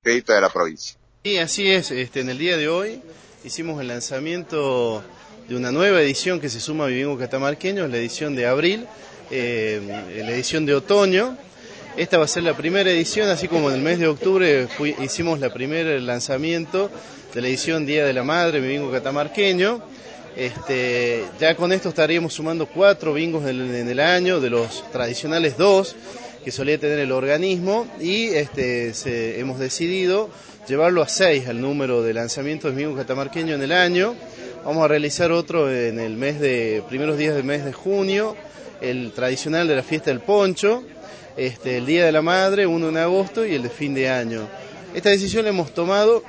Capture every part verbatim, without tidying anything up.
expedito de la provincia. Sí, así es. Este, en el día de hoy hicimos el lanzamiento de una nueva edición que se suma a Mi Bingo Catamarqueño, es la edición de abril, eh, la edición de otoño. Esta va a ser la primera edición, así como en el mes de octubre fui, hicimos la primer lanzamiento de la edición Día de la Madre, Mi Bingo Catamarqueño. Este, ya con esto estaríamos sumando cuatro bingos en, en el año, de los tradicionales dos que solía tener el organismo, y este, se, hemos decidido llevarlo a seis al número de lanzamientos de Bingo Catamarqueño en el año. Vamos a realizar otro en el mes de primeros días del mes de junio, el tradicional de la fiesta del poncho, este, el Día de la Madre, uno en agosto, y el de fin de año. Esta decisión la hemos tomado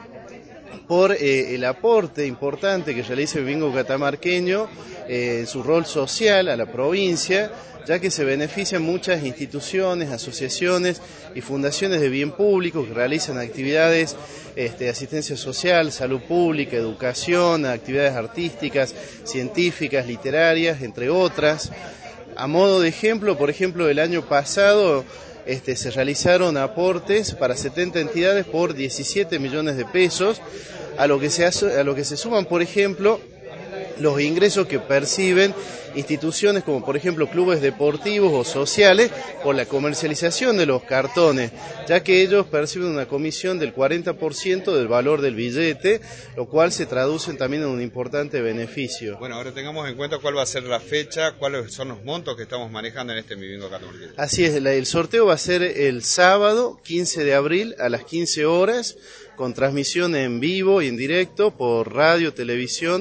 por eh, el aporte importante que realiza el Bingo Catamarqueño en eh, su rol social a la provincia, ya que se benefician muchas instituciones, asociaciones y fundaciones de bien público que realizan actividades este, de asistencia social, salud pública, educación, actividades artísticas, científicas, literarias, entre otras. A modo de ejemplo, por ejemplo, el año pasado Este, se realizaron aportes para setenta entidades por diecisiete millones de pesos, a lo que se, a lo que se suman, por ejemplo, los ingresos que perciben instituciones como por ejemplo clubes deportivos o sociales por la comercialización de los cartones, ya que ellos perciben una comisión del cuarenta por ciento del valor del billete, lo cual se traduce también en un importante beneficio. Bueno, ahora tengamos en cuenta cuál va a ser la fecha, cuáles son los montos que estamos manejando en este Mi Bingo Catamarqueño. Así es, el sorteo va a ser el sábado quince de abril a las quince horas, con transmisión en vivo y en directo por radio, televisión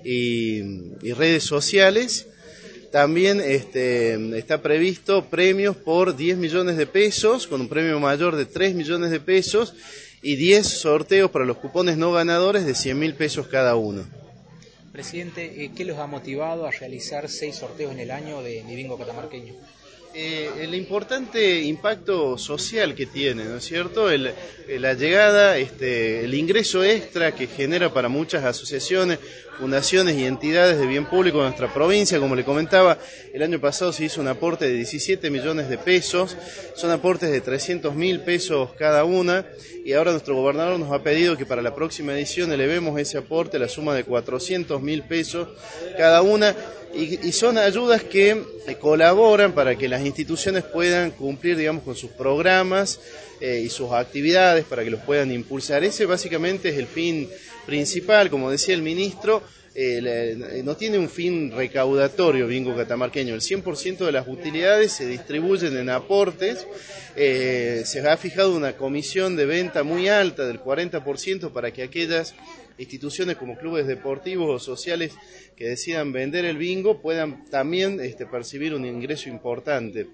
y, y redes sociales. También este, está previsto premios por diez millones de pesos, con un premio mayor de tres millones de pesos, y diez sorteos para los cupones no ganadores de cien mil pesos cada uno. Presidente, ¿qué los ha motivado a realizar seis sorteos en el año de Mi Bingo Catamarqueño? Eh, el importante impacto social que tiene, ¿no es cierto? El, la llegada, este, el ingreso extra que genera para muchas asociaciones, fundaciones y entidades de bien público de nuestra provincia. Como le comentaba, el año pasado se hizo un aporte de diecisiete millones de pesos, son aportes de trescientos mil pesos cada una, y ahora nuestro gobernador nos ha pedido que para la próxima edición elevemos ese aporte a la suma de cuatrocientos mil pesos cada una. Y, y son ayudas que eh, colaboran para que las instituciones puedan cumplir, digamos, con sus programas eh, y sus actividades, para que los puedan impulsar. Ese básicamente es el fin principal. Como decía el ministro, eh, le, no tiene un fin recaudatorio Bingo Catamarqueño. El cien por ciento de las utilidades se distribuyen en aportes. Eh, se ha fijado una comisión de venta muy alta del cuarenta por ciento para que aquellas instituciones como clubes deportivos o sociales que decidan vender el bingo puedan también este, percibir un ingreso importante.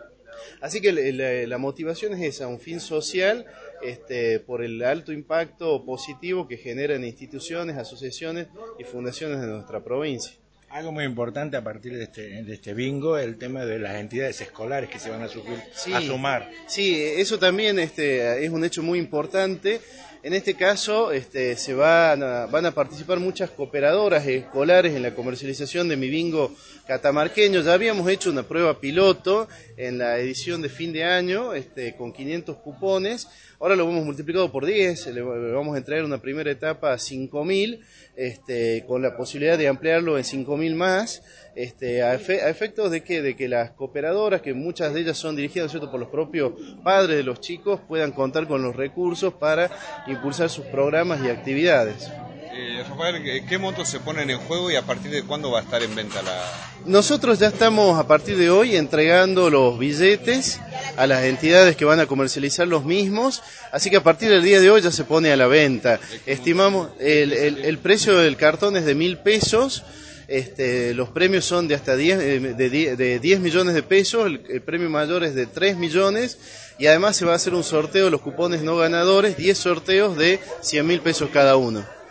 Así que la, la motivación es esa, un fin social este, por el alto impacto positivo que generan instituciones, asociaciones y fundaciones de nuestra provincia. Algo muy importante a partir de este, de este bingo, el tema de las entidades escolares que se van a, subir, sí, a sumar. Sí, eso también este, es un hecho muy importante. En este caso este, se van a, van a participar muchas cooperadoras escolares en la comercialización de Mi Bingo Catamarqueño. Ya habíamos hecho una prueba piloto en la edición de fin de año este, con quinientos cupones. Ahora lo hemos multiplicado por diez, le vamos a entregar una primera etapa a cinco mil, este, con la posibilidad de ampliarlo en cinco mil más. Este, a, efe, a efectos de que, de que las cooperadoras, que muchas de ellas son dirigidas, ¿cierto?, por los propios padres de los chicos, puedan contar con los recursos para impulsar sus programas y actividades. Eh, Rafael, ¿qué montos se ponen en juego y a partir de cuándo va a estar en venta la...? Nosotros ya estamos a partir de hoy entregando los billetes a las entidades que van a comercializar los mismos, así que a partir del día de hoy ya se pone a la venta. Estimamos, el, el, el precio del cartón es de mil pesos. Este, los premios son de hasta diez, de, de diez millones de pesos, el, el premio mayor es de tres millones, y además se va a hacer un sorteo de los cupones no ganadores, diez sorteos de cien mil pesos cada uno.